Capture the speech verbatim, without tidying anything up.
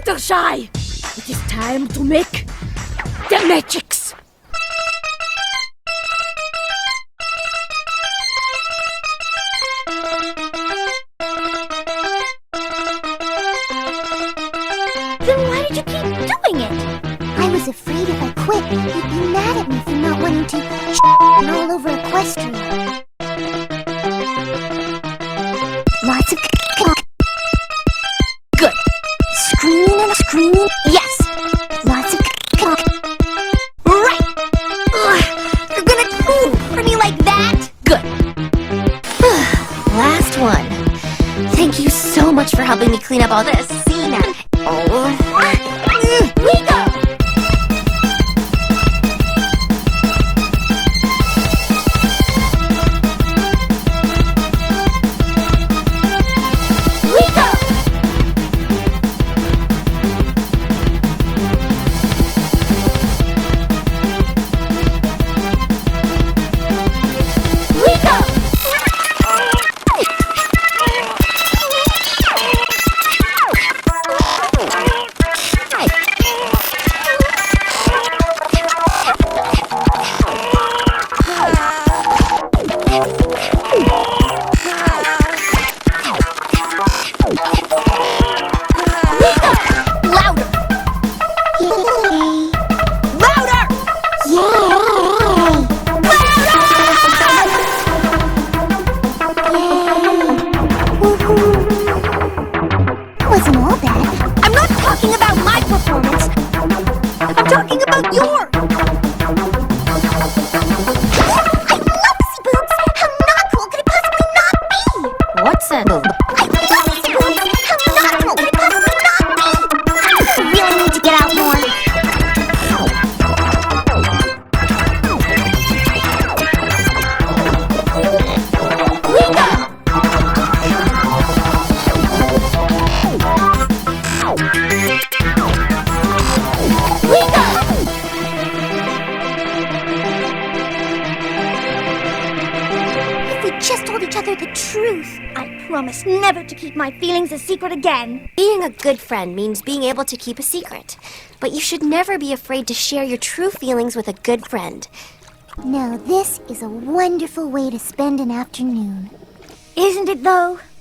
Fluttershy! It is time to make the magics! Then why did you keep doing it? I was afraid if I quit, you'd be mad at me for not wanting to sh** all over Equestria. Lots of c***. Good. Screaming and screaming. Yes. Lots of c***. Right! Ugh, you're gonna cool for me like that? Good. Last one. Thank you so much for helping me clean up all this. See now. Oh. We go! Wasn't all bad. I'm not talking about my performance. I'm talking about yours. I love Missy Boobs. How not cool could it possibly not be? What's that? I love Missy Boobs. How not cool could it possibly not be? I really need to get out more. If we just told each other the truth, I promise never to keep my feelings a secret again. Being a good friend means being able to keep a secret. But you should never be afraid to share your true feelings with a good friend. Now this is a wonderful way to spend an afternoon. Isn't it, though?